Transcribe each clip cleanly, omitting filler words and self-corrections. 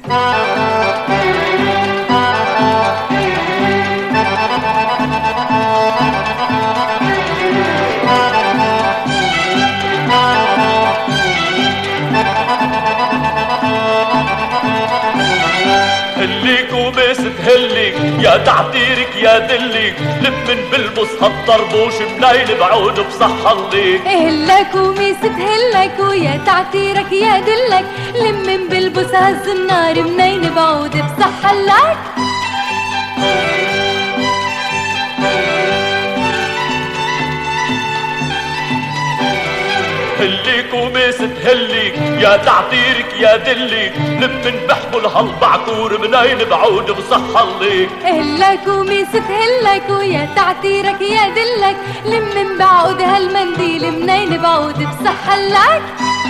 هليك وبس تهلك يا تعتيرك يا دلك، لمن بلبس هالطربوش منيل بعود بصحة ليك. هلك وميس تهلك ويا تعتيرك يا دلك، لمن بلبس هالزنار منين بعود بصحة لك. هليك وميس تهلك يا تعتيرك يا دلك، لمن بحمل هالبعكور منين بعود بصحة ليك. هلك وميس تهلك ويا تعتيرك يا دلك، لمن بعود هالمنديل منين بعود بصحة لك.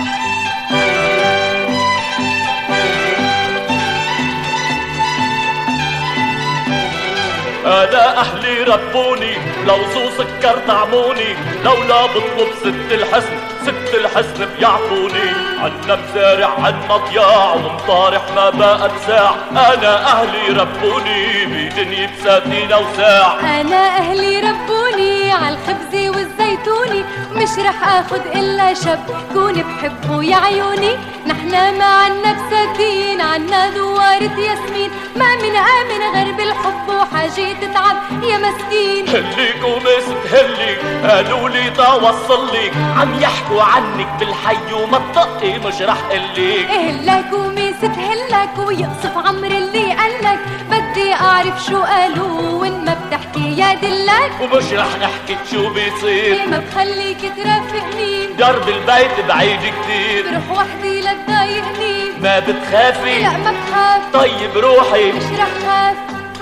أنا أهلي ربوني لو ذو سكر طعموني، لولا بطلب ست الحسن ست الحسن بيعطوني. عنا مزارع عنا ضياع ومطارح ما بقت ساع، أنا أهلي ربوني بدنيا بساتين وساع. أنا أهلي ربوني عالخبز والزيتوني، مش رح آخد إلا شب كون بحبه يا عيوني. نحنا ما عنا بساتين عنا دوارة ياسمين، ما من آمن غير بالحب وحاجة تتعب يا مسكين. هليك ومس تهلك قالوا لي توصلك، عم يحكوا عنك بالحي وما تطقي مش رح قلك. هلك وميس تهلك ويقصف عمر اللي قالك، بدي أعرف شو قالوا وإن ما بتحكي يا دلك. ومش رح نحكي شو بيصير، ما بخليك ترافقني، درب البيت بعيد كتير، بروح وحدي لا تضايقني. ما بتخافي؟ لا ما بخاف. طيب روحي مش رح خاف.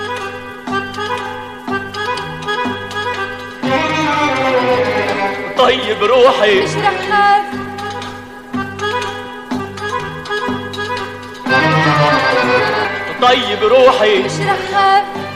طيب روحي مش رح خاف. طيب روحي مش رح خاف.